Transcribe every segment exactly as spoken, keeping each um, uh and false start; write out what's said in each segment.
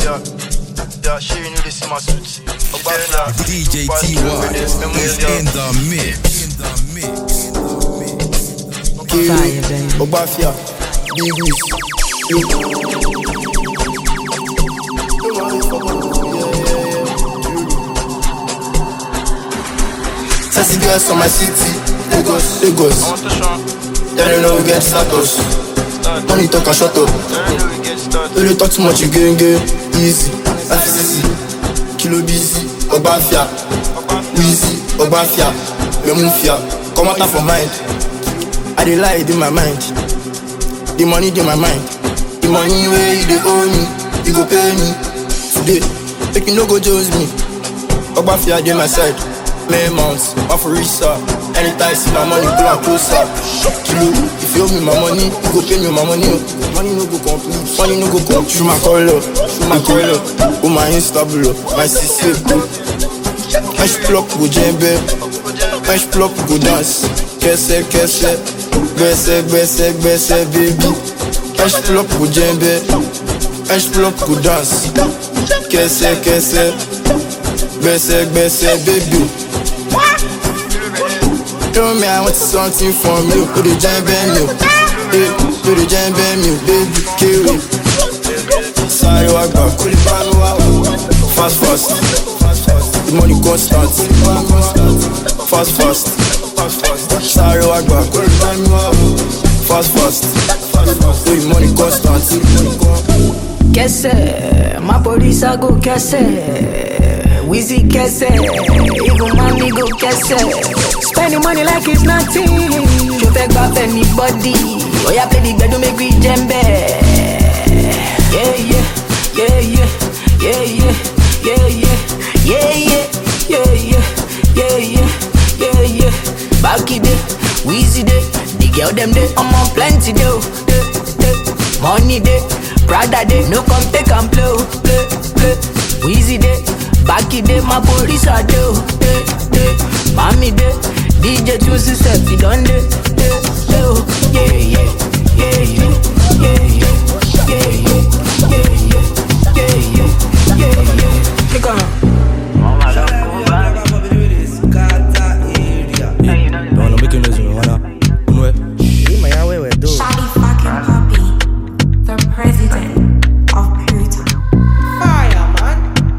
yeah, yeah, she knew this in my suit. D J T Y is in the mix. In the mix. Fire, baby. Obafia, Big Wiz. Sassy girls on my city, Lagos, Lagos. They don't know we get status. Money talk and shut up. Don't you talk too much, you going get easy. F C C, Kilo busy, Obafia, Wheezy, Obafia, Memufia. Come out for mind. I dey lie in my mind. The money in my mind. The money where you dey owe me, you go pay me today. Make you no go jose me. Obafia dey my side. May months, Afurisa. Anytime see my money, pull am closer. Kilo, if you owe me my money, you go pay me my money. Money no go complete, money no go complete. Through my color, through my color. Oh my instable, my sister go. Fresh plug go jembe, fresh plug go dance. Kese, kese, gbese, gbese, gbese, baby. Fresh plug go jembe, fresh plug go dance. Kese, kese, gbese, gbese, baby. Tell me I want something from you, do the jembe me, hey, do the jembe me, baby, kill me. Sorry, I got cool fast, fast. The money constant, fast, fast. Sorry, I got cool fast, fast. The money constant. Kese, my police I go kese. Wheezy kese, even mommy go kese. Spending money like it's nothing. You take off anybody. Oh yeah, play the bed to make me jembe. Yeah, yeah, yeah, yeah, yeah, yeah, yeah, yeah, yeah, yeah, yeah, yeah, yeah, yeah, yeah. Back it day, Wheezy day, the girl them day, I'm on plenty day, day, day. Money day, Prada day, no come take and play, play, play. Wheezy day, back it day, my police are day, day, day. Mommy day, D J Juicy said he done day, day, day. Yeah, yeah, yeah, yeah, yeah, yeah, yeah, yeah, yeah, yeah, yeah, yeah, yeah. Pick on. Don't make him listen, why not? Shawty fucking puppy, the president of Pluto. Fire, man.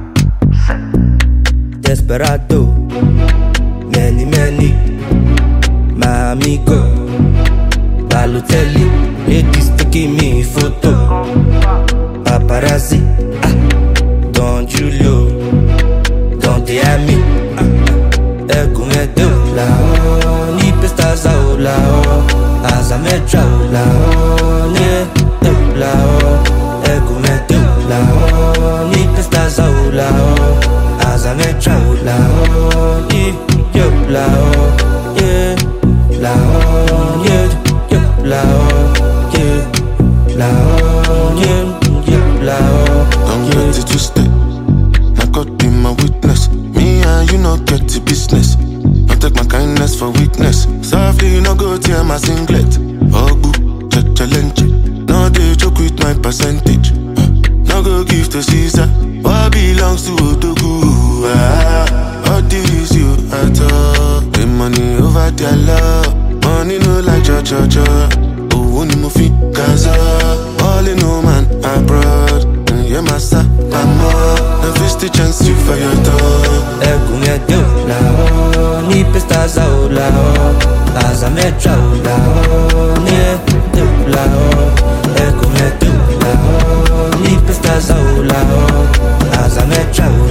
Desperado, many, many, my amigo, Balotelli, ladies taking me photo, paparazzi, ah, Don Julio, Don Diami, ah, Ego Medo, la oh, ni pestaza o la oh, Azametra o la oh, ne la oh, Ego Medo, la oh, ni pestaza o la oh, Azametra o la oh, ni yo la oh, yeah, la oh, yeah, yeah, la oh, yeah, la oh, yeah, yeah, la oh. I'm ready to stay. Now God be my witness. Me and you not get to business. I take my kindness for weakness. Softly no go tear my singlet. Ogbu, challenge. No they joke with my percentage. Uh, no go give to Caesar. What belongs to Odogu? Ah, all this you at all. The money over their love. Money no like cha cha cha. Oh, ni mo fi Gaza. All in no man abroad. Yeah, massa, mama. No fish the chance you for your dog. Ego me deu la oh, ni pestaza o la oh, Azametra o la oh, ni deu la oh, Ego me deu la oh, ni pestaza o la oh, Azametra o